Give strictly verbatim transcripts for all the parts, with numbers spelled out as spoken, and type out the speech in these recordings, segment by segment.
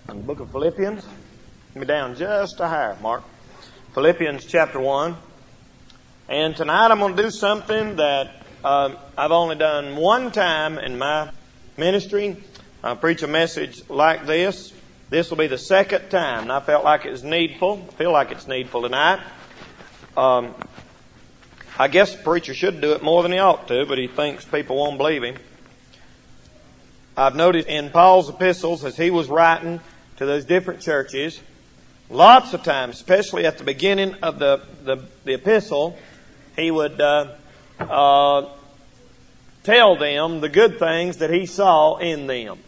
in the book of Philippians. Let me down just a hair, Mark. Philippians chapter one. And tonight I'm going to do something that uh, I've only done one time in my ministry. I preach a message like this. This will be the second time, and I felt like it was needful. I feel like it's needful tonight. Um, I guess the preacher should do it more than he ought to, but he thinks people won't believe him. I've noticed in Paul's epistles, as he was writing to those different churches, lots of times, especially at the beginning of the, the, the epistle, he would uh, uh, tell them the good things that he saw in them.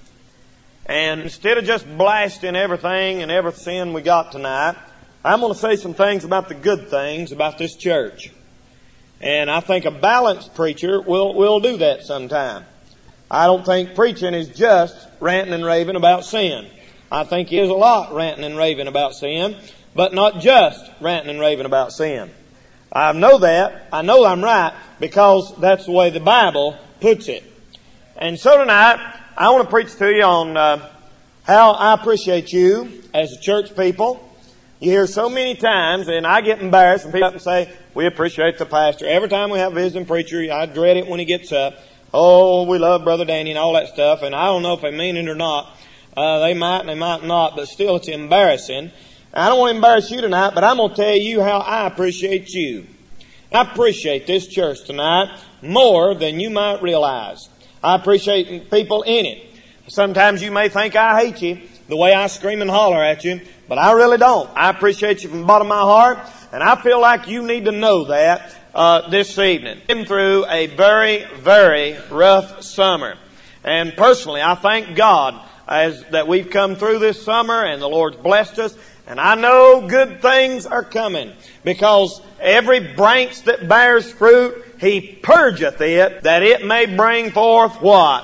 And instead of just blasting everything and every sin we got tonight, I'm going to say some things about the good things about this church. And I think a balanced preacher will, will do that sometime. I don't think preaching is just ranting and raving about sin. I think there's a lot ranting and raving about sin, but not just ranting and raving about sin. I know that. I know I'm right because that's the way the Bible puts it. And so tonight, I want to preach to you on uh, how I appreciate you as a church people. You hear so many times, and I get embarrassed when people up and say, we appreciate the pastor. Every time we have a visiting preacher, I dread it when he gets up. Oh, we love Brother Danny and all that stuff, and I don't know if they mean it or not. Uh, they might and they might not, but still it's embarrassing. I don't want to embarrass you tonight, but I'm going to tell you how I appreciate you. I appreciate this church tonight more than you might realize. I appreciate people in it. Sometimes you may think I hate you, the way I scream and holler at you, but I really don't. I appreciate you from the bottom of my heart, and I feel like you need to know that uh, this evening. Been through a very, very rough summer. And personally, I thank God as that we've come through this summer and the Lord's blessed us. And I know good things are coming because every branch that bears fruit, He purgeth it that it may bring forth what?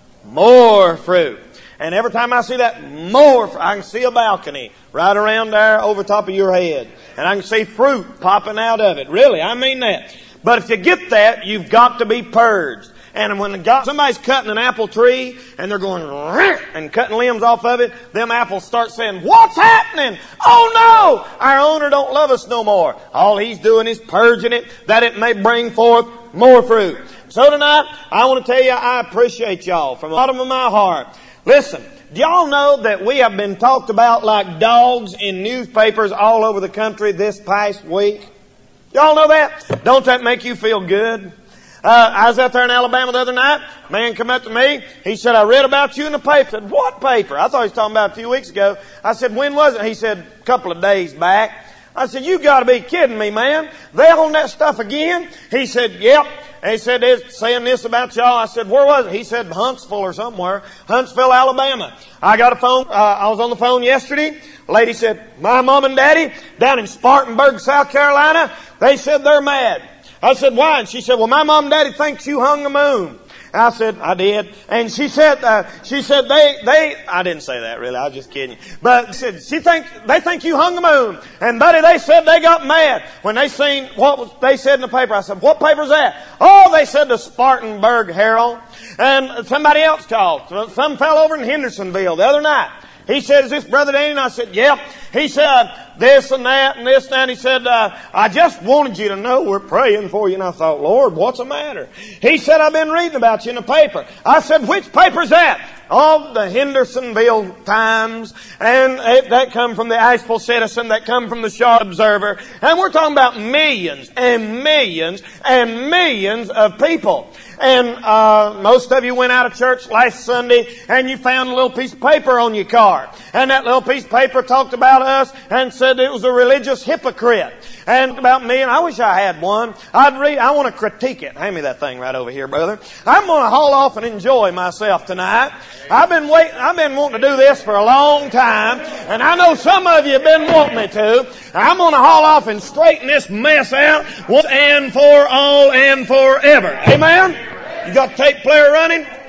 More fruit. And every time I see that more, I can see a balcony right around there over top of your head. And I can see fruit popping out of it. Really, I mean that. But if you get that, you've got to be purged. And when God, somebody's cutting an apple tree and they're going and cutting limbs off of it, them apples start saying, what's happening? Oh no! Our owner don't love us no more. All he's doing is purging it that it may bring forth more fruit. So tonight, I want to tell you I appreciate y'all from the bottom of my heart. Listen, do y'all know that we have been talked about like dogs in newspapers all over the country this past week? Y'all know that? Don't that make you feel good? Uh, I was out there in Alabama the other night. A man come up to me. He said, I read about you in the paper. I said, what paper? I thought he was talking about a few weeks ago. I said, when was it? He said, a couple of days back. I said, you got to be kidding me, man. They on that stuff again? He said, yep. And he said, they're saying this about y'all. I said, where was it? He said, Huntsville or somewhere. Huntsville, Alabama. I got a phone. Uh, I was on the phone yesterday. A lady said, my mom and daddy down in Spartanburg, South Carolina, they said they're mad. I said, why? And she said, well, my mom and daddy thinks you hung the moon. I said, I did. And she said, uh, she said, they, they, I didn't say that really. I was just kidding you. But she said, she think, they think you hung the moon. And buddy, they said they got mad when they seen what was, they said in the paper. I said, what paper's that? Oh, they said the Spartanburg Herald. And somebody else called. Some fell over in Hendersonville the other night. He said, is this Brother Danny? And I said, yep. He said, this and that and this and that. He said, uh, I just wanted you to know we're praying for you. And I thought, Lord, what's the matter? He said, I've been reading about you in the paper. I said, which paper's that? Oh, the Hendersonville Times. And it, that come from the Asheville Citizen. That come from the Shaw Observer. And we're talking about millions and millions and millions of people. And uh most of you went out of church last Sunday and you found a little piece of paper on your car. And that little piece of paper talked about us and said it was a religious hypocrite. And about me, and I wish I had one. I'd read, I want to critique it. Hand me that thing right over here, brother. I'm going to haul off and enjoy myself tonight. I've been waiting, I've been wanting to do this for a long time. And I know some of you have been wanting me to. I'm going to haul off and straighten this mess out once and for all and forever. Amen? You got the tape player running?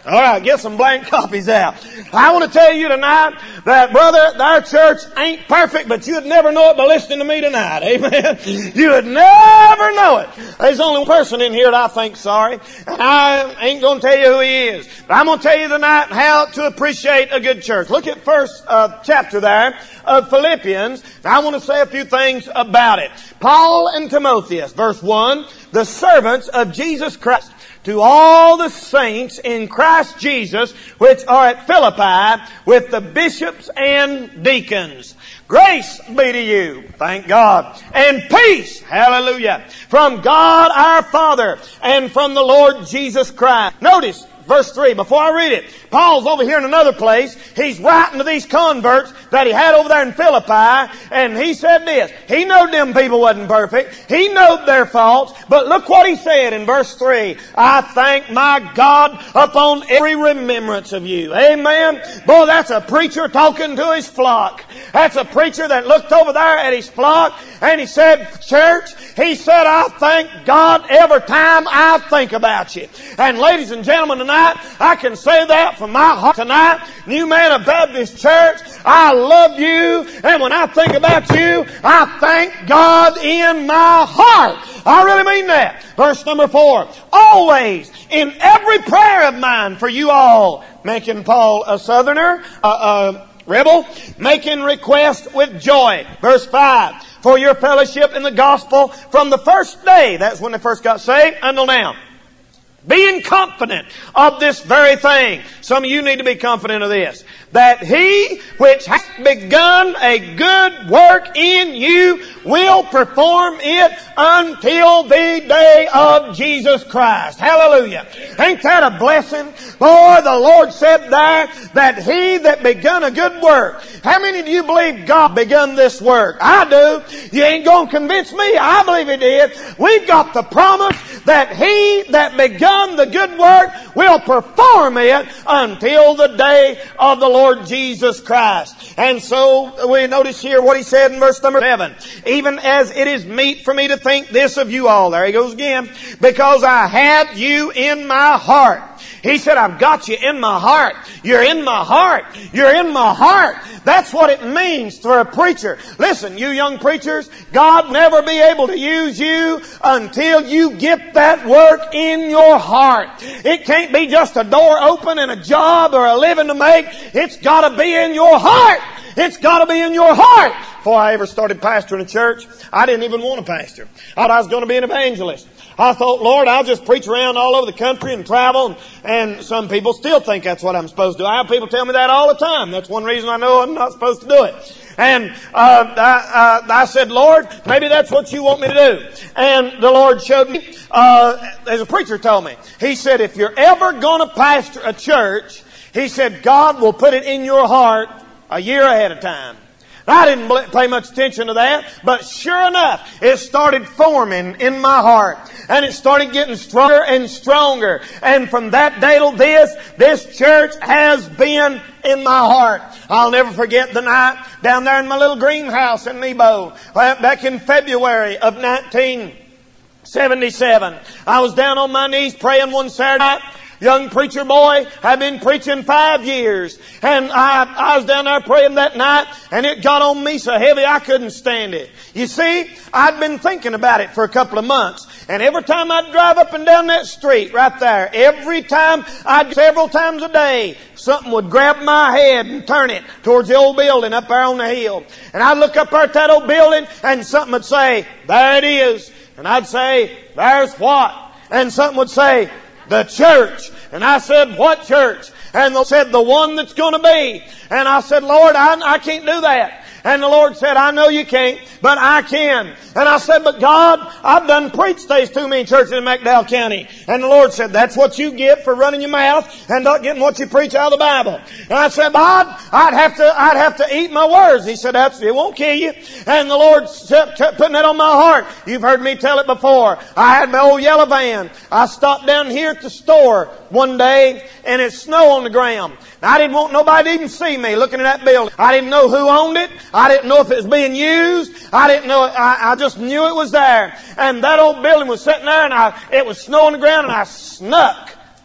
All right, get some blank copies out. I want to tell you tonight that, brother, our church ain't perfect, but you'd never know it by listening to me tonight. Amen. You would never know it. There's only one person in here that I think sorry, and I ain't going to tell you who he is. But I'm going to tell you tonight how to appreciate a good church. Look at first uh, chapter there of Philippians. I want to say a few things about it. Paul and Timotheus, verse one, the servants of Jesus Christ, to all the saints in Christ Jesus, which are at Philippi, with the bishops and deacons. Grace be to you, thank God, and peace, hallelujah, from God our Father and from the Lord Jesus Christ. Notice, verse three, before I read it, Paul's over here in another place. He's writing to these converts that he had over there in Philippi, and he said this. He knowed them people wasn't perfect. He knowed their faults, but look what he said in verse three. I thank my God upon every remembrance of you. Amen. Boy, that's a preacher talking to his flock. That's a preacher that looked over there at his flock, and he said, church, he said, I thank God every time I think about you. And ladies and gentlemen, tonight, I can say that from my heart tonight. New Man of Baptist Church, I love you, and when I think about you, I thank God in my heart. I really mean that. Verse number four, always in every prayer of mine for you all, making Paul a southerner, a, a rebel, making request with joy. Verse five, for your fellowship in the gospel from the first day, that's when they first got saved, until now. Being confident of this very thing. Some of you need to be confident of this. That He which hath begun a good work in you will perform it until the day of Jesus Christ. Hallelujah. Ain't that a blessing? Boy, the Lord said there that He that begun a good work. How many of you believe God begun this work? I do. You ain't going to convince me. I believe He did. We've got the promise that He that begun the good work will perform it until the day of the Lord Jesus Christ. And so we notice here what he said in verse number seven. Even as it is meet for me to think this of you all. There he goes again. Because I have you in my heart. He said, I've got you in my heart. You're in my heart. You're in my heart. That's what it means for a preacher. Listen, you young preachers, God will never be able to use you until you get that work in your heart. It can't be just a door open and a job or a living to make. It's got to be in your heart. It's got to be in your heart. Before I ever started pastoring a church, I didn't even want to pastor. I thought I was going to be an evangelist. I thought, Lord, I'll just preach around all over the country and travel. And some people still think that's what I'm supposed to do. I have people tell me that all the time. That's one reason I know I'm not supposed to do it. And uh, I, uh, I said, Lord, maybe that's what you want me to do. And the Lord showed me, uh, as a preacher told me, He said, if you're ever going to pastor a church, He said, God will put it in your heart a year ahead of time. I didn't pay much attention to that, but sure enough, it started forming in my heart. And it started getting stronger and stronger. And from that day till this, this church has been in my heart. I'll never forget the night down there in my little greenhouse in Nebo, back in February of nineteen seventy-seven. I was down on my knees praying one Saturday night. Young preacher boy, I've been preaching five years. And I, I was down there praying that night, and it got on me so heavy I couldn't stand it. You see, I'd been thinking about it for a couple of months. And every time I'd drive up and down that street right there, every time, I'd several times a day, something would grab my head and turn it towards the old building up there on the hill. And I'd look up there at that old building, and something would say, there it is. And I'd say, there's what? And something would say, the church. And I said, what church? And they said, the one that's going to be. And I said, Lord, I, I can't do that. And the Lord said, I know you can't, but I can. And I said, but God, I've done preached these too many churches in McDowell County. And the Lord said, that's what you get for running your mouth and not getting what you preach out of the Bible. And I said, God, I'd have to, I'd have to eat my words. He said, that's, it won't kill you. And the Lord kept putting that on my heart. You've heard me tell it before. I had my old yellow van. I stopped down here at the store one day, and it's snow on the ground. I didn't want nobody to even see me looking at that building. I didn't know who owned it. I didn't know if it was being used. I didn't know. I, I just knew it was there. And that old building was sitting there, and I, it was snow on the ground, and I snuck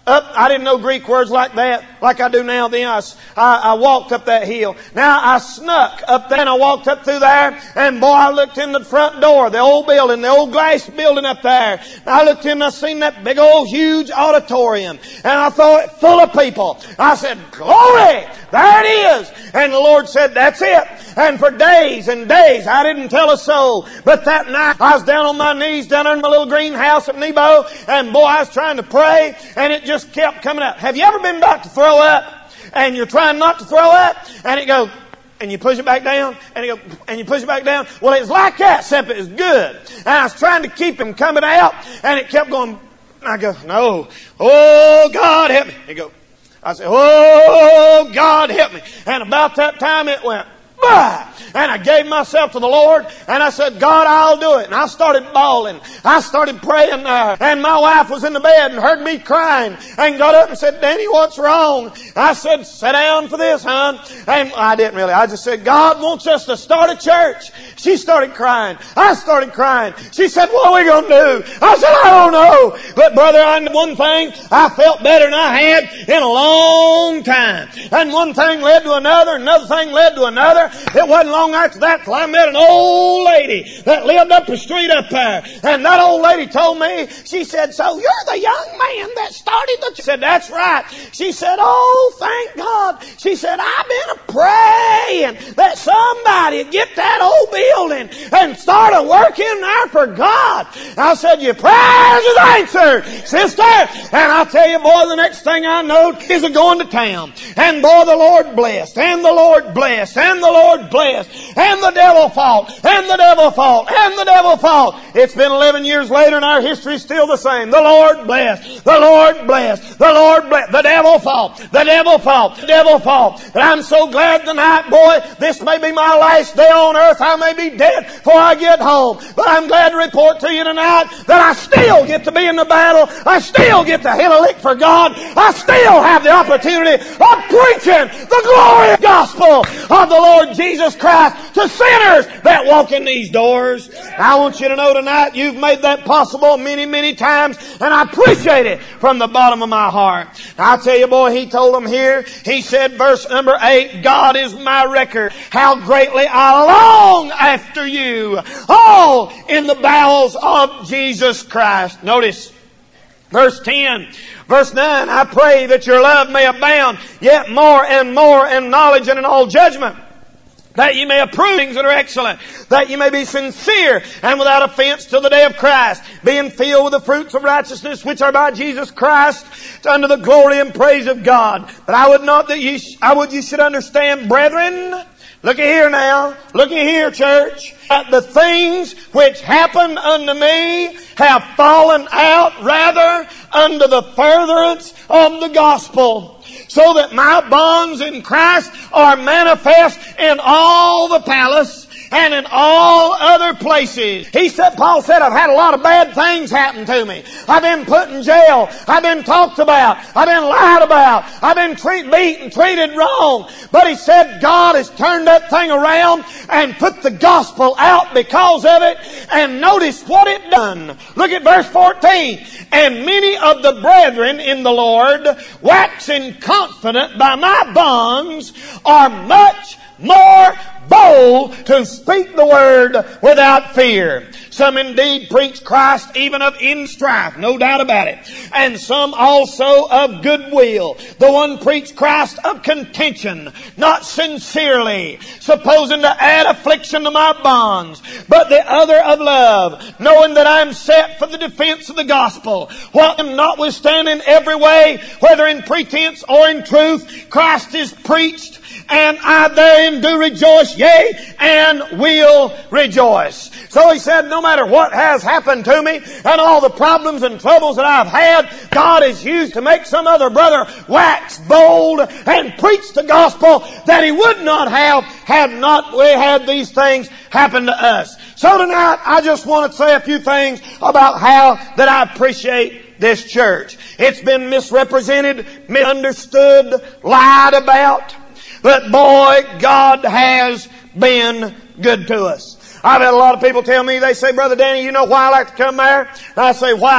up, I didn't know Greek words like that, like I do now. Then I, I, I walked up that hill. Now I snuck up there and I walked up through there, and boy, I looked in the front door, the old building, the old glass building up there. And I looked in and I seen that big old huge auditorium, and I thought, full of people. I said, glory! There it is! And the Lord said, that's it. And for days and days, I didn't tell a soul. But that night, I was down on my knees down in my little greenhouse at Nebo, and boy, I was trying to pray, and it just kept coming up. Have you ever been about to throw up, and you're trying not to throw up, and it goes, and you push it back down, and it goes, and you push it back down? Well, it's like that, except it's good. And I was trying to keep him coming out, and it kept going. And I go, no. Oh, God, help me. He go. I said, oh, God, help me. And about that time, it went, bah! And I gave myself to the Lord, and I said, God, I'll do it. And I started bawling. I started praying there. And my wife was in the bed and heard me crying and got up and said, Danny, what's wrong? I said, sit down for this, hon. And I didn't really. I just said, God wants us to start a church. She started crying. I started crying. She said, what are we going to do? I said, I don't know. But brother, I know one thing, I felt better than I had in a long time. And one thing led to another, another thing led to another. It wasn't long after that till I met an old lady that lived up the street up there. And that old lady told me, she said, so you're the young man that started the church? I said, that's right. She said, oh, thank God. She said, I've been a praying that somebody would get that old building and start a work in there for God. I said, your prayers is answered, sister. And I'll tell you, boy, the next thing I know is a going to town. And boy, the Lord blessed, and the Lord blessed, and the Lord blessed, and the devil fought, and the devil fought, and the devil fought. It's been eleven years later and our history's still the same. The Lord blessed, the Lord blessed, the Lord blessed. The devil fought, the devil fought, the devil fought. And I'm so glad tonight, boy, this may be my last day on earth. I may be dead before I get home. But I'm glad to report to you tonight that I still get to be in the battle. I still get to hit a lick for God. I still have the opportunity of preaching the glorious gospel of the Lord Jesus Christ to sinners that walk in these doors. I want you to know tonight you've made that possible many, many times, and I appreciate it from the bottom of my heart. Now, I'll tell you, boy, he told them here, he said, verse number eight, God is my record, how greatly I long after you, all in the bowels of Jesus Christ. Notice, verse ten, verse nine, I pray that your love may abound yet more and more in knowledge and in all judgment, that you may approve things that are excellent, that you may be sincere and without offense till the day of Christ, being filled with the fruits of righteousness which are by Jesus Christ, unto the glory and praise of God. But I would not that you, sh- I would you should understand, brethren, look at here now, look at here, church, that the things which happened unto me have fallen out rather unto the furtherance of the gospel, so that my bonds in Christ are manifest in all the palace and in all other places. He said, Paul said, I've had a lot of bad things happen to me. I've been put in jail. I've been talked about. I've been lied about. I've been treat, beaten, treated wrong. But he said, God has turned that thing around and put the gospel out because of it. And notice what it done. Look at verse fourteen. And many of the brethren in the Lord, waxing confident by my bonds, are much more bold to speak the word without fear. Some indeed preach Christ even of in strife, no doubt about it. And some also of goodwill. The one preached Christ of contention, not sincerely, supposing to add affliction to my bonds. But the other of love, knowing that I am set for the defense of the gospel. What notwithstanding every way, whether in pretense or in truth, Christ is preached, and I therein do rejoice, yea, and will rejoice. So he said, no matter what has happened to me and all the problems and troubles that I've had, God has used to make some other brother wax bold and preach the gospel that he would not have had not we had these things happen to us. So tonight, I just want to say a few things about how that I appreciate this church. It's been misrepresented, misunderstood, lied about. But boy, God has been good to us. I've had a lot of people tell me, they say, Brother Danny, you know why I like to come there? And I say, why?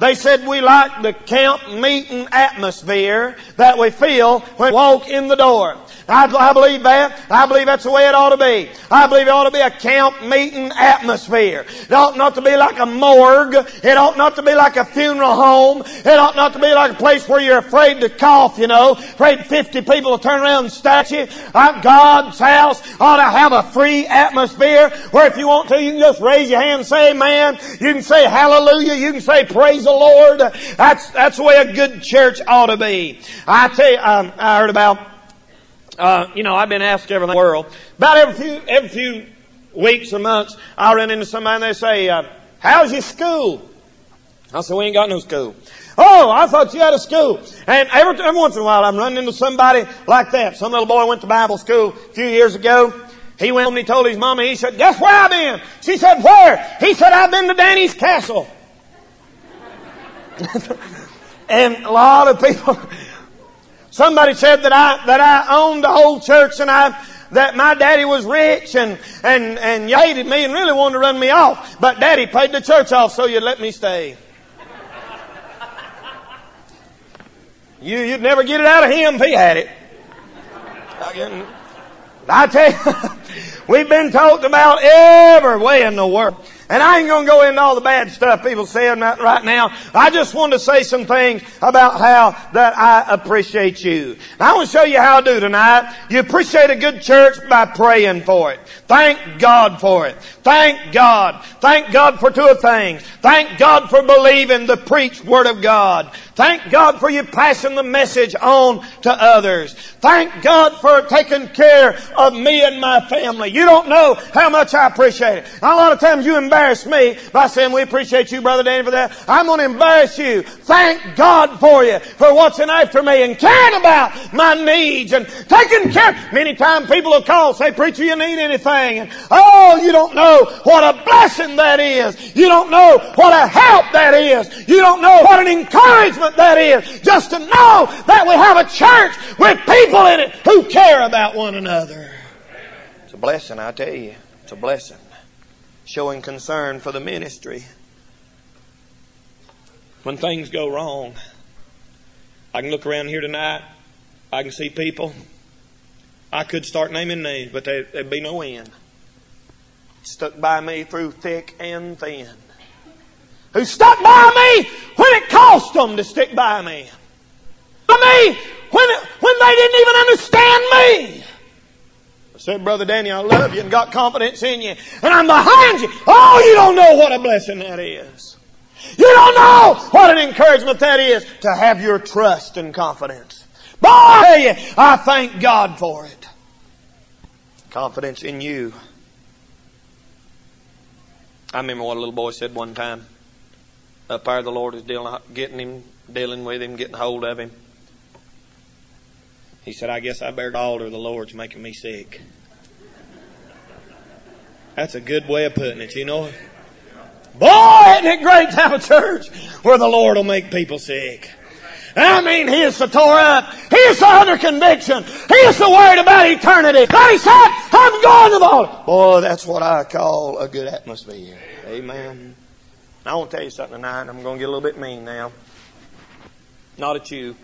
They said we like the camp meeting atmosphere that we feel when we walk in the door. I, I believe that. I believe that's the way it ought to be. I believe it ought to be a camp meeting atmosphere. It ought not to be like a morgue. It ought not to be like a funeral home. It ought not to be like a place where you're afraid to cough, you know. Afraid fifty people will turn around and stat you. Uh, God's house ought to have a free atmosphere where if you want to, you can just raise your hand and say amen. You can say hallelujah. You can say praise the Lord. That's, that's the way a good church ought to be. I tell you, um, I heard about Uh, you know, I've been asked everything in the world. About every few, every few weeks or months, I run into somebody and they say, uh, how's your school? I said, we ain't got no school. Oh, I thought you had a school. And every, every once in a while I'm running into somebody like that. Some little boy went to Bible school a few years ago. He went home and he told his mama, he said, guess where I've been? She said, where? He said, I've been to Danny's Castle. And a lot of people... Somebody said that I, that I owned the whole church and I, that my daddy was rich and, and, and you hated me and really wanted to run me off. But daddy paid the church off so you'd let me stay. You, you'd never get it out of him if he had it. I tell you, we've been talked about every way in the world. And I ain't going to go into all the bad stuff people saying right now. I just want to say some things about how that I appreciate you. And I want to show you how I do tonight. You appreciate a good church by praying for it. Thank God for it. Thank God. Thank God for two things. Thank God for believing the preached Word of God. Thank God for you passing the message on to others. Thank God for taking care of me and my family. You don't know how much I appreciate it. A lot of times you embarrass me by saying, we appreciate you, Brother Danny, for that. I'm going to embarrass you. Thank God for you, for watching after me and caring about my needs and taking care. Many times people will call, say, preacher, you need anything? And, oh, you don't know what a blessing that is. You don't know what a help that is. You don't know what an encouragement that is. Just to know that we have a church with people in it who care about one another. It's a blessing, I tell you. It's a blessing. Showing concern for the ministry. When things go wrong, I can look around here tonight. I can see people. I could start naming names, but there, there'd be no end. Stuck by me through thick and thin. Who stuck by me when it cost them to stick by me. By me when, it, when they didn't even understand me. I said, Brother Danny, I love you and got confidence in you. And I'm behind you. Oh, you don't know what a blessing that is. You don't know what an encouragement that is to have your trust and confidence. Boy, I tell you, I thank God for it. Confidence in you. I remember what a little boy said one time. Up there, the Lord is dealing, getting him, dealing with him, getting hold of him. He said, I guess I better alter the Lord's making me sick. That's a good way of putting it, you know. Boy, isn't it great to have a church where the Lord will make people sick. I mean, He is so tore up. He is so under conviction. He is so worried about eternity. But He said, I'm going to the altar. Boy, that's what I call a good atmosphere. Amen. I want to tell you something tonight. I'm going to get a little bit mean now. Not at you.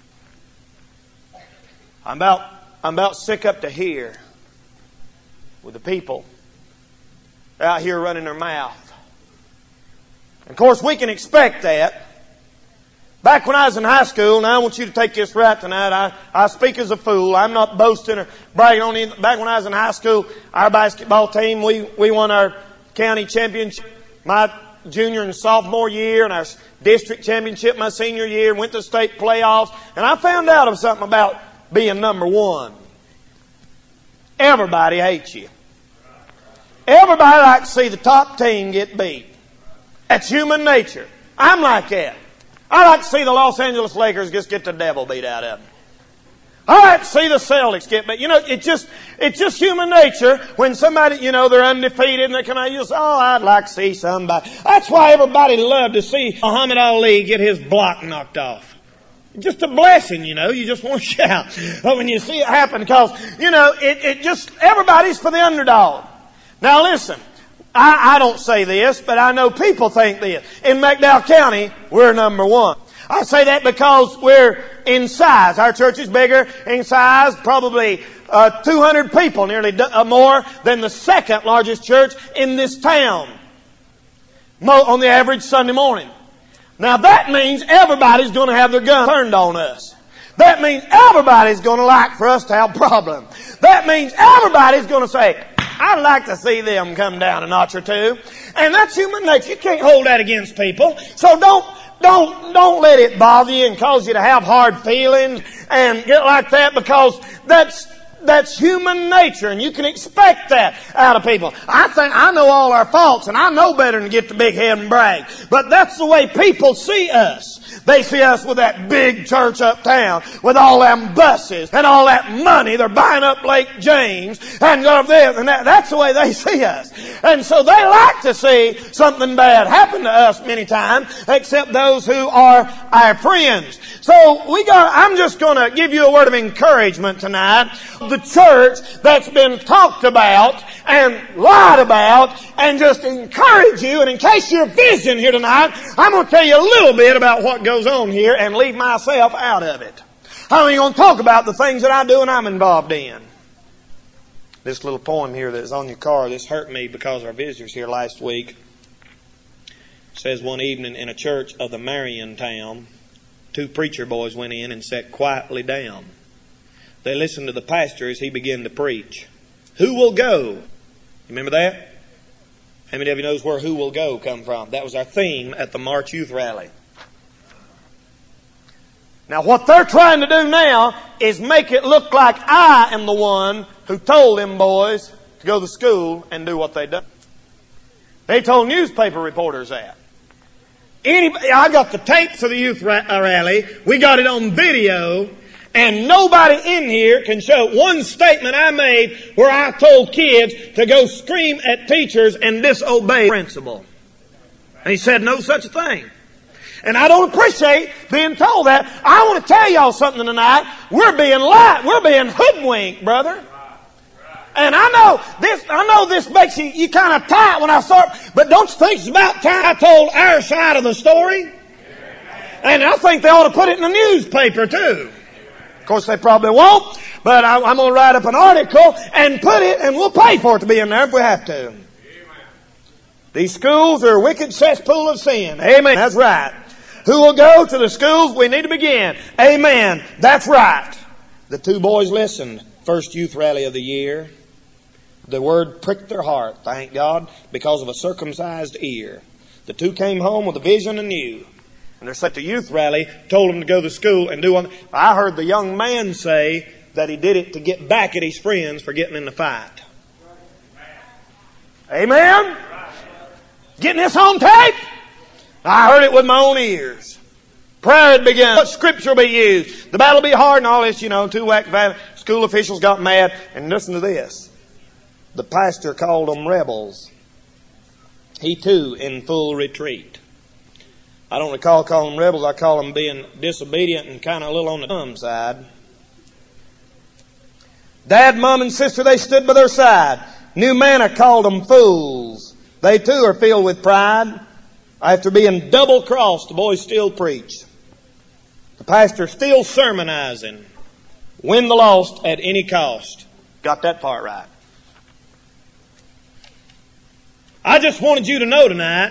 I'm about, I'm about sick up to here with the people out here running their mouth. And of course, we can expect that. Back when I was in high school, and I want you to take this right tonight, I, I speak as a fool. I'm not boasting or bragging on anything. Back when I was in high school, our basketball team, we, we won our county championship my junior and sophomore year, and our district championship my senior year, went to state playoffs. And I found out of something about being number one. Everybody hates you. Everybody likes to see the top team get beat. That's human nature. I'm like that. I like to see the Los Angeles Lakers just get the devil beat out of them. I like to see the Celtics get beat. You know, it just, it's just human nature when somebody, you know, they're undefeated and they come out, you say, oh, I'd like to see somebody. That's why everybody loved to see Muhammad Ali get his block knocked off. Just a blessing, you know. You just want to shout when you see it happen because, you know, it, it just, everybody's for the underdog. Now listen, I, I don't say this, but I know people think this. In McDowell County, we're number one. I say that because we're in size. Our church is bigger in size, probably uh, two hundred people, nearly do, uh, more than the second largest church in this town Mo- on the average Sunday morning. Now that means everybody's going to have their gun turned on us. That means everybody's going to like for us to have problems. That means everybody's going to say, I'd like to see them come down a notch or two. And that's human nature. You can't hold that against people. So don't, don't, don't let it bother you and cause you to have hard feelings and get like that, because that's, that's human nature, and you can expect that out of people. I think I know all our faults, and I know better than to get the big head and brag. But that's the way people see us. They see us with that big church uptown, with all them buses and all that money. They're buying up Lake James and all this and that. That's the way they see us. And so they like to see something bad happen to us many times, except those who are our friends. So we got, I'm just going to give you a word of encouragement tonight. The church that's been talked about and lied about, and just encourage you. And in case you're visiting here tonight, I'm going to tell you a little bit about what goes on here and leave myself out of it. I'm only going to talk about the things that I do and I'm involved in. This little poem here that's on your car, this hurt me because our visitors here last week. It says, one evening in a church of the Marion town, two preacher boys went in and sat quietly down. They listened to the pastor as he began to preach. Who will go? You remember that? How many of you knows where Who Will Go come from? That was our theme at the March Youth Rally. Now what they're trying to do now is make it look like I am the one who told them boys to go to school and do what they done. They told newspaper reporters that. Anybody, I got the tapes of the youth rally. We got it on video. And nobody in here can show one statement I made where I told kids to go scream at teachers and disobey principal. And he said no such thing. And I don't appreciate being told that. I want to tell y'all something tonight. We're being lied. We're being hoodwinked, brother. And I know this, I know this makes you, you kind of tight when I start, but don't you think it's about time I told our side of the story? And I think they ought to put it in the newspaper too. Of course, they probably won't, but I, I'm going to write up an article and put it, and we'll pay for it to be in there if we have to. Amen. These schools are a wicked cesspool of sin. Amen. That's right. Who will go to the schools? We need to begin. Amen. That's right. The two boys listened. First youth rally of the year. The word pricked their heart, thank God, because of a circumcised ear. The two came home with a vision anew. And they're at the youth rally, told them to go to school and do one. I heard the young man say that he did it to get back at his friends for getting in the fight. Amen? Getting this on tape? I heard it with my own ears. Prayer had begun. What scripture will be used? The battle will be hard and all this, you know. Two whack school officials got mad. And listen to this. The pastor called them rebels. He too in full retreat. I don't recall calling them rebels. I call them being disobedient and kind of a little on the dumb side. Dad, Mom, and Sister, they stood by their side. New Manna called them fools. They too are filled with pride. After being double-crossed, the boys still preach. The pastor still sermonizing. Win the lost at any cost. Got that part right. I just wanted you to know tonight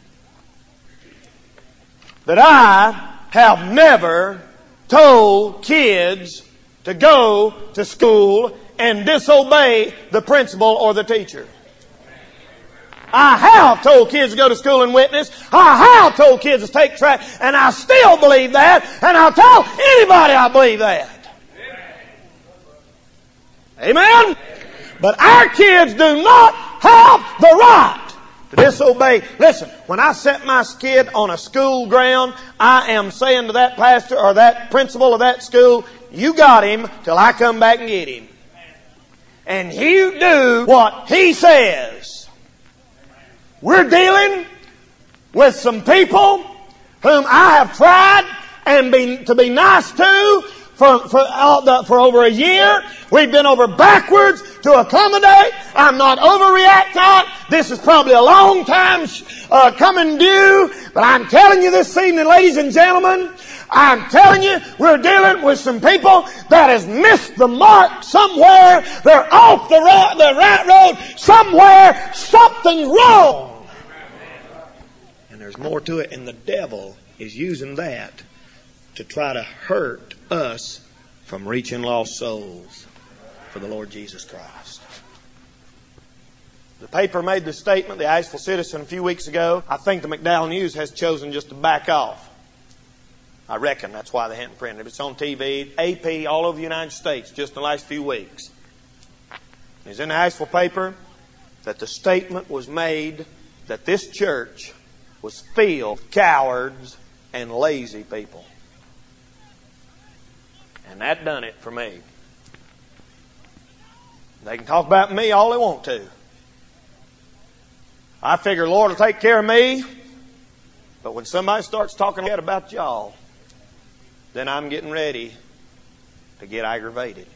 that I have never told kids to go to school and disobey the principal or the teacher. I have told kids to go to school and witness. I have told kids to take track, and I still believe that, and I'll tell anybody I believe that. Amen? But our kids do not have the right to disobey. Listen, when I set my kid on a school ground, I am saying to that pastor or that principal of that school, you got him till I come back and get him. And you do what he says. We're dealing with some people whom I have tried and been, to be nice to for, for, all the, for over a year. We've been over backwards to accommodate. I'm not overreacting. This is probably a long time uh, coming due. But I'm telling you this evening, ladies and gentlemen, I'm telling you, we're dealing with some people that has missed the mark somewhere. They're off the, ro- the right road somewhere. Something's wrong. And there's more to it, and the devil is using that to try to hurt us from reaching lost souls for the Lord Jesus Christ. The paper made the statement, the Asheville Citizen, a few weeks ago. I think the McDowell News has chosen just to back off. I reckon that's why they hadn't printed it. It's on T V, A P, all over the United States, just in the last few weeks. It's in the Asheville paper that the statement was made that this church was filled with cowards and lazy people. And that done it for me. They can talk about me all they want to. I figure the Lord will take care of me. But when somebody starts talking about y'all, then I'm getting ready to get aggravated.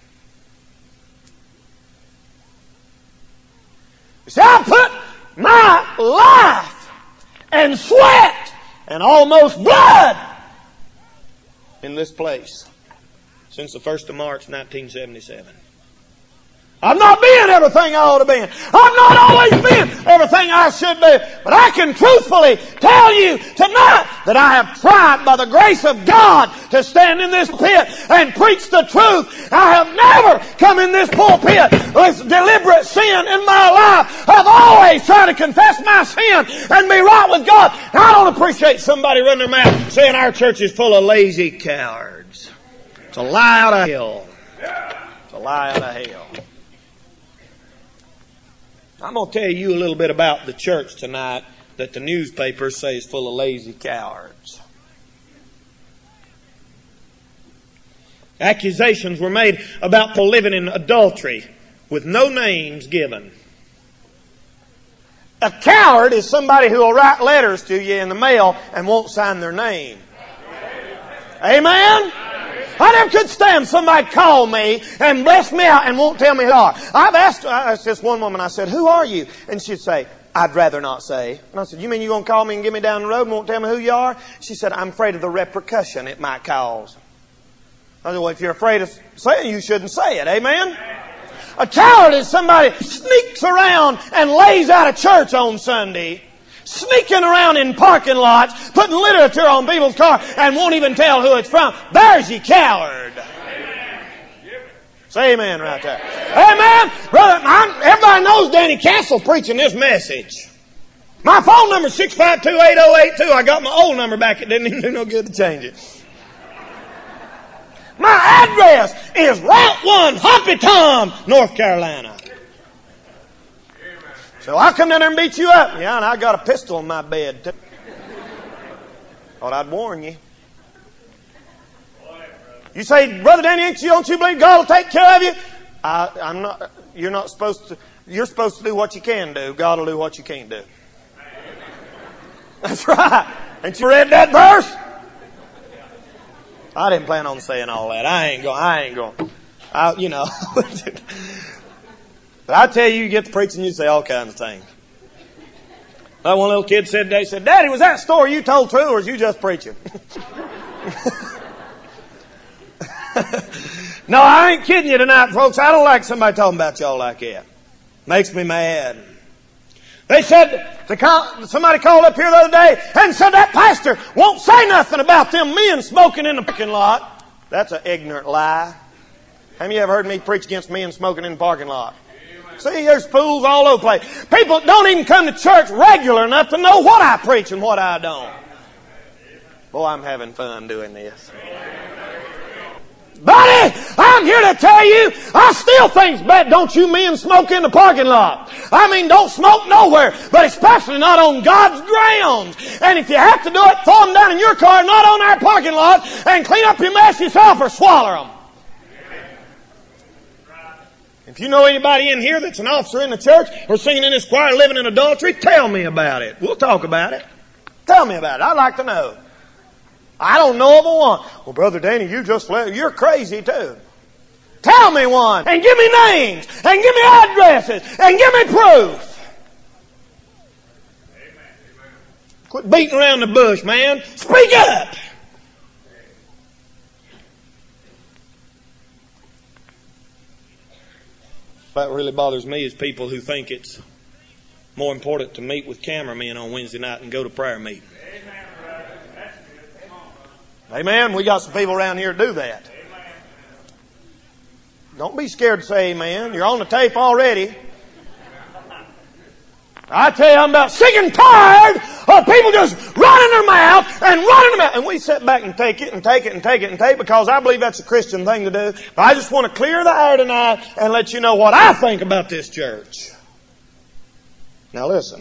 You see, I put my life and sweat and almost blood in this place since the first of March nineteen seventy-seven. I've not been everything I ought to be. I've not always been everything I should be. But I can truthfully tell you tonight that I have tried by the grace of God to stand in this pit and preach the truth. I have never come in this pulpit with deliberate sin in my life. I've always tried to confess my sin and be right with God. And I don't appreciate somebody running their mouth saying our church is full of lazy cowards. It's a lie out of hell. It's a lie out of hell. I'm going to tell you a little bit about the church tonight that the newspapers say is full of lazy cowards. Accusations were made about people living in adultery with no names given. A coward is somebody who will write letters to you in the mail and won't sign their name. Amen? I never could stand somebody call me and bless me out and won't tell me who they are. I've asked, I asked this one woman, I said, who are you? And she'd say, I'd rather not say. And I said, you mean you're going to call me and get me down the road and won't tell me who you are? She said, I'm afraid of the repercussion it might cause. I said, well, if you're afraid of saying it, you shouldn't say it. Amen? A coward is somebody who sneaks around and lays out of church on Sunday, sneaking around in parking lots, putting literature on people's cars, and won't even tell who it's from. There's your coward. Amen. Say amen right there. Amen. Brother, I'm, everybody knows Danny Castle preaching this message. My phone number is six five two, eight oh eight two. I got my old number back. It didn't even do no good to change it. My address is Route one, Hoppy Tom, North Carolina. So I'll come down there and beat you up. Yeah, and I got a pistol in my bed too. Thought I'd warn you. You say, Brother Danny, don't you believe God will take care of you? I, I'm not. You're not supposed to. You're supposed to do what you can do. God will do what you can't do. That's right. Ain't you read that verse? I didn't plan on saying all that. I ain't going. I ain't going. I, you know. But I tell you, you get to preaching, you say all kinds of things. Like one little kid said today, said, Daddy, was that story you told true or was you just preaching? No, I ain't kidding you tonight, folks. I don't like somebody talking about y'all like that. Makes me mad. They said, somebody called up here the other day and said that pastor won't say nothing about them men smoking in the parking lot. That's an ignorant lie. Have you ever heard me preach against men smoking in the parking lot? See, there's fools all over the place. People don't even come to church regular enough to know what I preach and what I don't. Boy, I'm having fun doing this. Buddy, I'm here to tell you, I still think it's bad. Don't you men smoke in the parking lot. I mean, don't smoke nowhere, but especially not on God's grounds. And if you have to do it, throw them down in your car, not on our parking lot, and clean up your mess yourself or swallow them. If you know anybody in here that's an officer in the church or singing in this choir living in adultery, tell me about it. We'll talk about it. Tell me about it. I'd like to know. I don't know of a one. Well, Brother Danny, you just let, you're crazy too. Tell me one, and give me names, and give me addresses, and give me proof. Quit beating around the bush, man. Speak up. What really bothers me is people who think it's more important to meet with cameramen on Wednesday night and go to prayer meeting. Amen. We got some people around here to do that. Don't be scared to say amen. You're on the tape already. I tell you, I'm about sick and tired of people just running their mouth and running their mouth. And we sit back and take it and take it and take it and take it because I believe that's a Christian thing to do. But I just want to clear the air tonight and let you know what I think about this church. Now listen.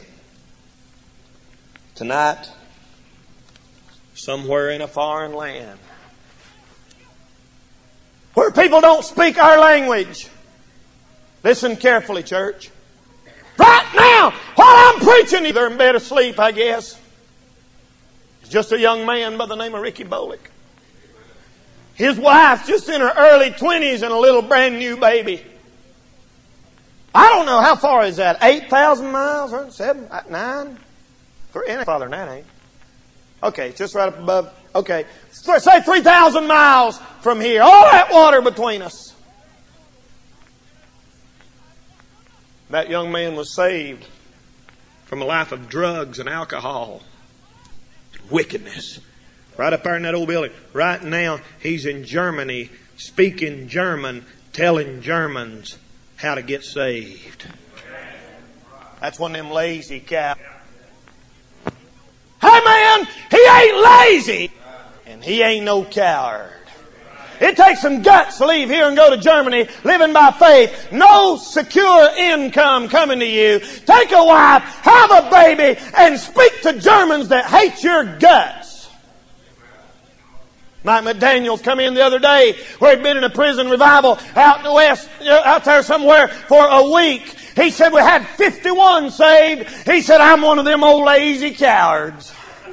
Tonight, somewhere in a foreign land, where people don't speak our language. Listen carefully, church. Right now, while I'm preaching, they're in bed asleep, I guess. It's just a young man by the name of Ricky Bolick. His wife's just in her early twenties and a little brand new baby. I don't know, how far is that? eight thousand miles? Or seven? nine? Three, farther than that, ain't it? Okay, just right up above. Okay, say three thousand miles from here. All that water between us. That young man was saved from a life of drugs and alcohol, wickedness. Right up there in that old building. Right now, he's in Germany, speaking German, telling Germans how to get saved. That's one of them lazy cows. Hey man, he ain't lazy, and he ain't no coward. It takes some guts to leave here and go to Germany, living by faith. No secure income coming to you. Take a wife, have a baby, and speak to Germans that hate your guts. Mike McDaniels come in the other day where he'd been in a prison revival out in the west, out there somewhere for a week. He said we had fifty-one saved. He said, I'm one of them old lazy cowards.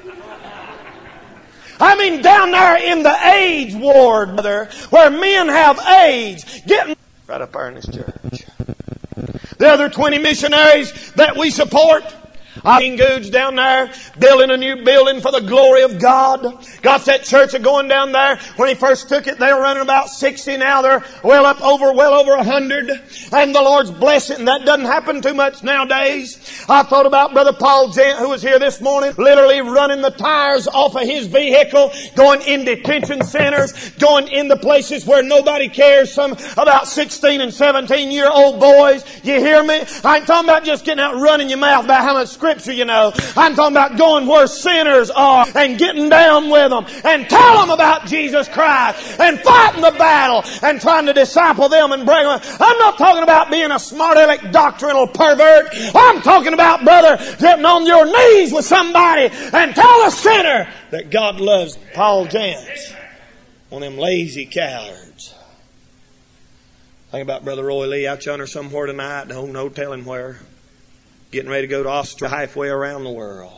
I mean, down there in the AIDS ward, brother, where men have AIDS, getting right up there in this church. The other twenty missionaries that we support, King Goods down there, building a new building for the glory of God. Got that church going down there. When he first took it, they were running about sixty. Now they're well up over, well over one hundred. And the Lord's blessed it, and that doesn't happen too much nowadays. I thought about Brother Paul Gent, who was here this morning, literally running the tires off of his vehicle, going in detention centers, going into places where nobody cares. Some about sixteen and seventeen year old boys. You hear me? I ain't talking about just getting out and running your mouth about how much scripture you know. I'm talking about going where sinners are and getting down with them and tell them about Jesus Christ and fighting the battle and trying to disciple them and bring them. I'm not talking about being a smart aleck doctrinal pervert. I'm talking about, brother, getting on your knees with somebody and tell a sinner that God loves Paul Jantz. One of them lazy cowards. Think about Brother Roy Lee out yonder somewhere tonight. No, no telling where. Getting ready to go to Australia, halfway around the world.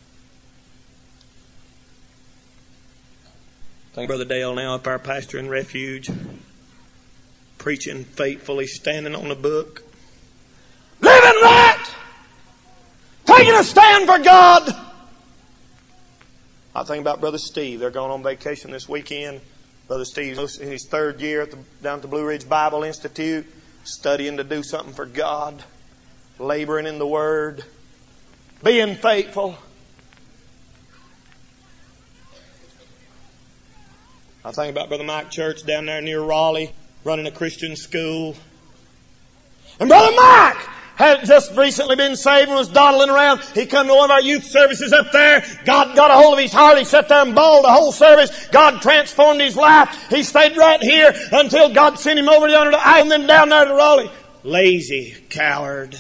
Think Brother Dale now up our pastor in refuge, preaching faithfully, standing on the book, living right, taking a stand for God. I think about Brother Steve. They're going on vacation this weekend. Brother Steve's in his third year at the, down at the Blue Ridge Bible Institute, studying to do something for God. Laboring in the Word, being faithful. I think about Brother Mike Church down there near Raleigh, running a Christian school. And Brother Mike had just recently been saved and was dawdling around. He come to one of our youth services up there. God got a hold of his heart. He sat there and bawled the whole service. God transformed his life. He stayed right here until God sent him over yonder to Iowa and then down there to Raleigh. Lazy coward.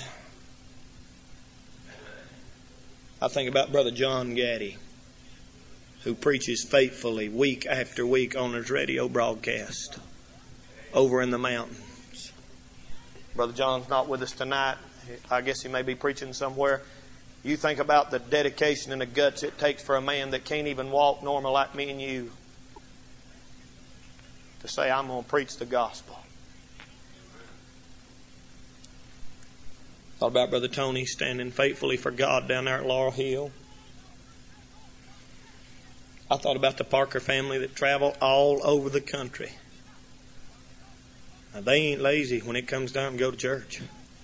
I think about Brother John Gaddy, who preaches faithfully week after week on his radio broadcast over in the mountains. Brother John's not with us tonight. I guess he may be preaching somewhere. You think about the dedication and the guts it takes for a man that can't even walk normal like me and you to say, I'm going to preach the gospel. Thought about Brother Tony standing faithfully for God down there at Laurel Hill. I thought about the Parker family that travel all over the country. Now, they ain't lazy when it comes down to go to church.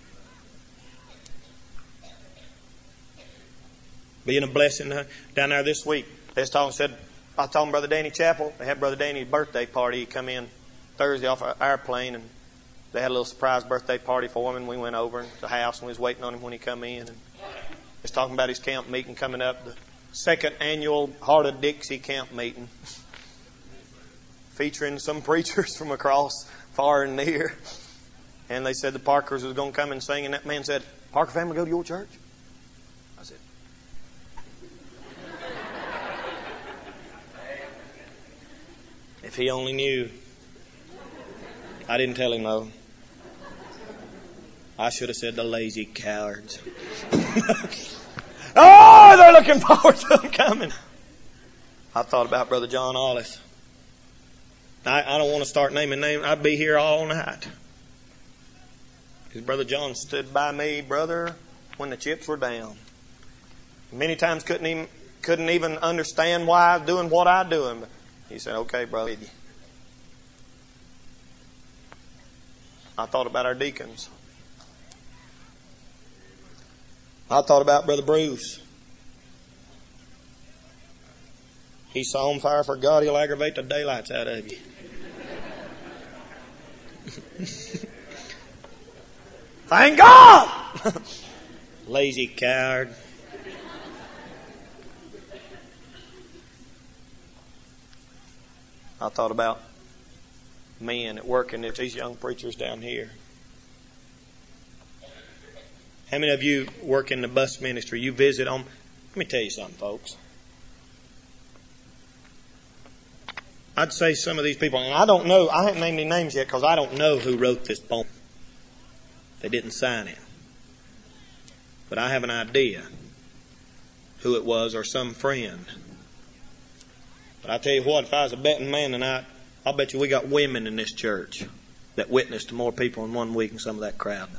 Being a blessing down there this week. They was talking, said, I told Brother Danny Chapel, they had Brother Danny's birthday party. He come in Thursday off an airplane, and they had a little surprise birthday party for him, and we went over to the house and we was waiting on him when he come in. And he was talking about his camp meeting coming up, the second annual Heart of Dixie camp meeting, featuring some preachers from across far and near. And they said the Parkers was going to come and sing, and that man said, Parker family go to your church? I said, if he only knew. I didn't tell him though. I should have said the lazy cowards. Oh, they're looking forward to them coming. I thought about Brother John Ollis. I, I don't want to start naming names. I'd be here all night. Because Brother John stood by me, brother, when the chips were down. Many times couldn't even, couldn't even understand why I was doing what I was doing. But he said, okay, brother. I thought about our deacons. I thought about Brother Bruce. He's so on fire for God, he'll aggravate the daylights out of you. Thank God! Lazy coward. I thought about men at work and these young preachers down here. How many of you work in the bus ministry? You visit them? Let me tell you something, folks. I'd say some of these people, and I don't know, I haven't named any names yet because I don't know who wrote this poem. They didn't sign it. But I have an idea who it was or some friend. But I tell you what, if I was a betting man tonight, I'll bet you we got women in this church that witnessed to more people in one week than some of that crowd.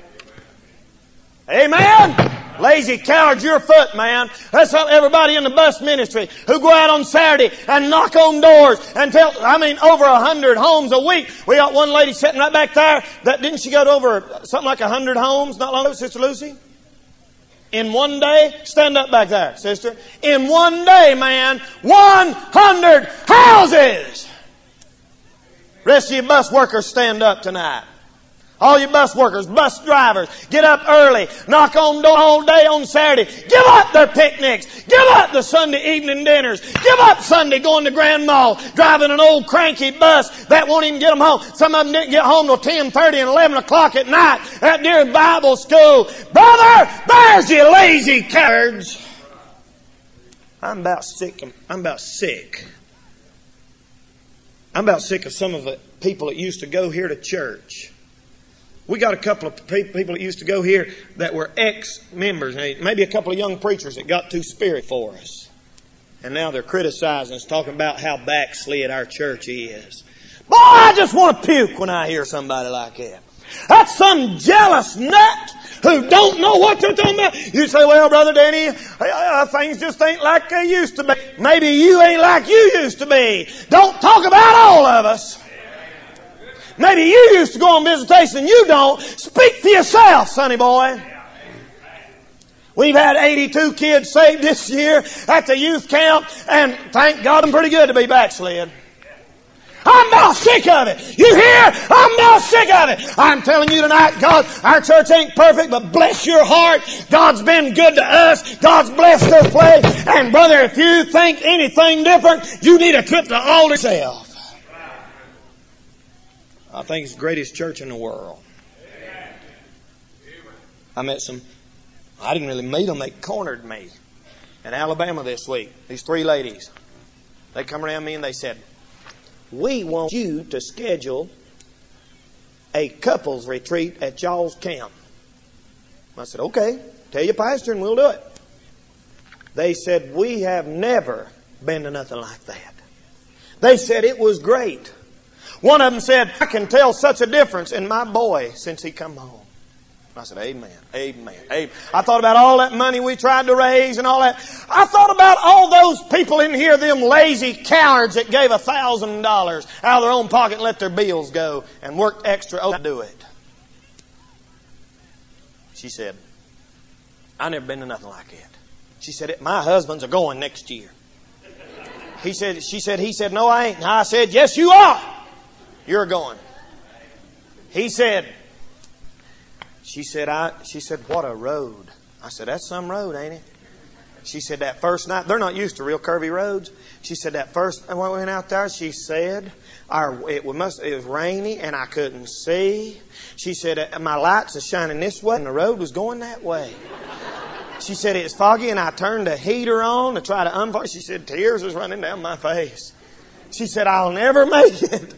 Amen. Lazy cowards, your foot, man. That's how everybody in the bus ministry who go out on Saturday and knock on doors and tell, I mean, over a hundred homes a week. We got one lady sitting right back there that, didn't she go to over something like a hundred homes not long ago, Sister Lucy? In one day, stand up back there, sister. In one day, man, one hundred houses. Rest of you bus workers, stand up tonight. All you bus workers, bus drivers, get up early, knock on door all day on Saturday. Give up their picnics. Give up the Sunday evening dinners. Give up Sunday going to Grand Mall, driving an old cranky bus that won't even get them home. Some of them didn't get home till ten thirty and eleven o'clock at night at dear Bible school. Brother, there's you lazy cowards. I'm about sick. Of, I'm about sick. I'm about sick of some of the people that used to go here to church. We got a couple of people that used to go here that were ex-members. Maybe a couple of young preachers that got too spirit for us. And now they're criticizing us, talking about how backslid our church is. Boy, I just want to puke when I hear somebody like that. That's some jealous nut who don't know what they're talking about. You say, well, Brother Danny, uh, things just ain't like they used to be. Maybe you ain't like you used to be. Don't talk about all of us. Maybe you used to go on visitation and you don't. Speak for yourself, sonny boy. We've had eighty-two kids saved this year at the youth camp, and thank God I'm pretty good to be backslid. I'm about sick of it. You hear? I'm about sick of it. I'm telling you tonight, God, our church ain't perfect, but bless your heart. God's been good to us. God's blessed this place. And brother, if you think anything different, you need a trip to the altar yourself. I think it's the greatest church in the world. I met some, I didn't really meet them. They cornered me in Alabama this week. These three ladies. They come around me and they said, we want you to schedule a couples retreat at y'all's camp. I said, okay, tell your pastor and we'll do it. They said, we have never been to nothing like that. They said it was great. One of them said, I can tell such a difference in my boy since he come home. I said, amen, amen, amen. I thought about all that money we tried to raise and all that. I thought about all those people in here, them lazy cowards that gave a thousand dollars out of their own pocket and let their bills go and worked extra to do it. She said, I've never been to nothing like it. She said, my husbands are going next year. He said, she said, he said, no, I ain't. And I said, yes, you are. You're going. He said, she said, I, she said, what a road. I said, that's some road, ain't it? She said, that first night, they're not used to real curvy roads. She said, that first, when we went out there, she said, our, it, must, it was rainy and I couldn't see. She said, my lights are shining this way and the road was going that way. She said, it's foggy and I turned the heater on to try to unfog. She said, tears was running down my face. She said, I'll never make it.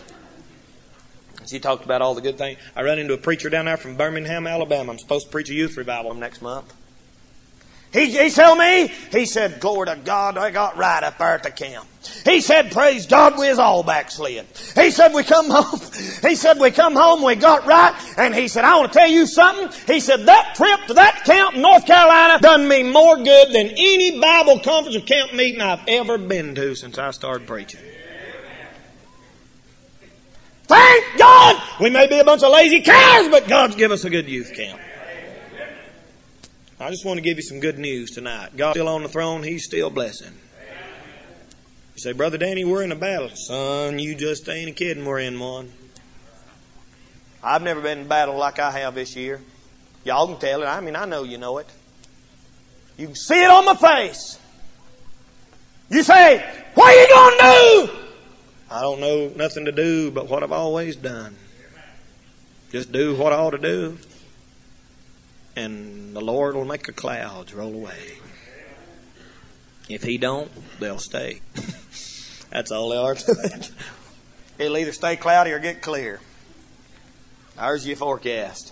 She talked about all the good things. I run into a preacher down there from Birmingham, Alabama. I'm supposed to preach a youth revival next month. He, he told me, he said, glory to God, I got right up there at the camp. He said, praise God, we was all backslid. He said, we come home. He said, we come home, we got right. And he said, I want to tell you something. He said, that trip to that camp in North Carolina done me more good than any Bible conference or camp meeting I've ever been to since I started preaching. Thank God! We may be a bunch of lazy cows, but God's give us a good youth camp. I just want to give you some good news tonight. God's still on the throne. He's still blessing. You say, Brother Danny, we're in a battle. Son, you just ain't kidding. We're in one. I've never been in battle like I have this year. Y'all can tell it. I mean, I know you know it. You can see it on my face. You say, what are you going to do? I don't know nothing to do but what I've always done. Just do what I ought to do. And the Lord will make the clouds roll away. If He don't, they'll stay. That's all they are to it. It'll either stay cloudy or get clear. There's your forecast.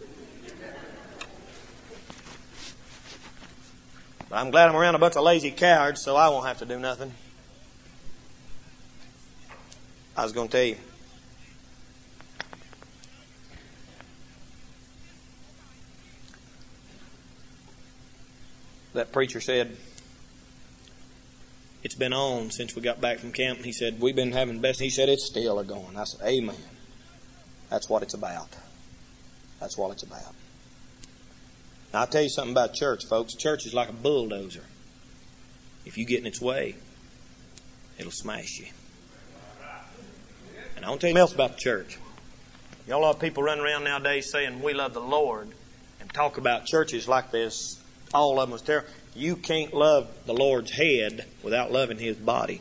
But I'm glad I'm around a bunch of lazy cowards, so I won't have to do nothing. I was going to tell you. That preacher said, it's been on since we got back from camp. He said, we've been having best. He said, it's still a going. I said, amen. That's what it's about. That's what it's about. Now, I'll tell you something about church, folks. Church is like a bulldozer. If you get in its way, it'll smash you. And I want to tell you something else about the church. Y'all have people running around nowadays saying we love the Lord and talk about churches like this. All of them is terrible. You can't love the Lord's head without loving His body.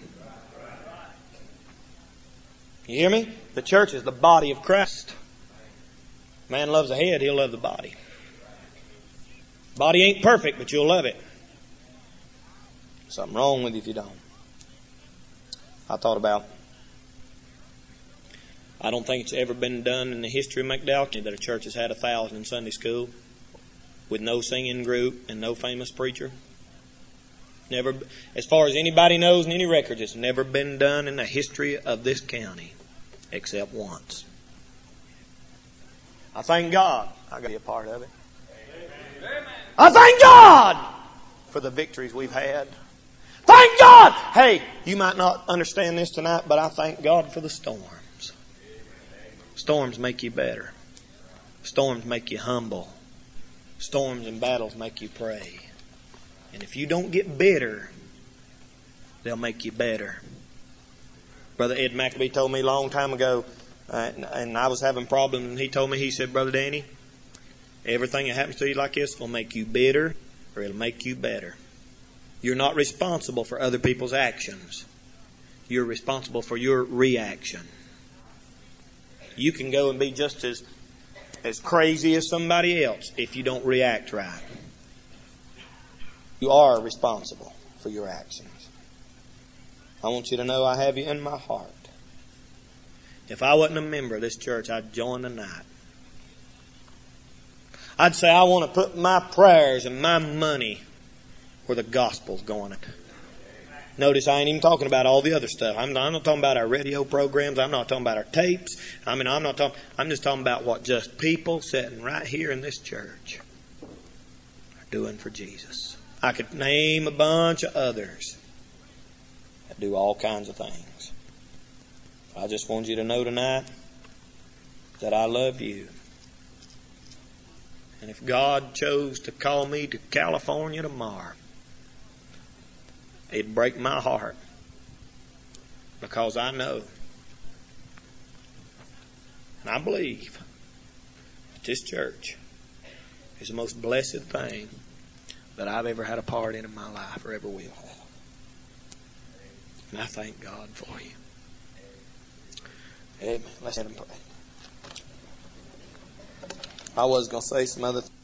You hear me? The church is the body of Christ. Man loves the head, he'll love the body. Body ain't perfect, but you'll love it. Something wrong with you if you don't. I thought about, I don't think it's ever been done in the history of McDowell that a church has had a thousand in Sunday school with no singing group and no famous preacher. Never, as far as anybody knows in any records, it's never been done in the history of this county except once. I thank God I got to be a part of it. I thank God for the victories we've had. Thank God! Hey, you might not understand this tonight, but I thank God for the storms. Storms make you better. Storms make you humble. Storms and battles make you pray. And if you don't get bitter, they'll make you better. Brother Ed Maccabee told me a long time ago, uh, and I was having problems, and he told me, he said, Brother Danny, everything that happens to you like this will make you bitter or it'll make you better. You're not responsible for other people's actions. You're responsible for your reaction. You can go and be just as as crazy as somebody else if you don't react right. You are responsible for your actions. I want you to know I have you in my heart. If I wasn't a member of this church, I'd join tonight. I'd say I want to put my prayers and my money where the gospel's going. Notice I ain't even talking about all the other stuff. I'm not, I'm not talking about our radio programs. I'm not talking about our tapes. I mean, I'm not talking. I'm just talking about what just people sitting right here in this church are doing for Jesus. I could name a bunch of others that do all kinds of things. I just want you to know tonight that I love you. And if God chose to call me to California tomorrow, it'd break my heart, because I know and I believe that this church is the most blessed thing that I've ever had a part in in my life or ever will have. And I thank God for you. Amen. Let's have him pray. I was going to say some other things.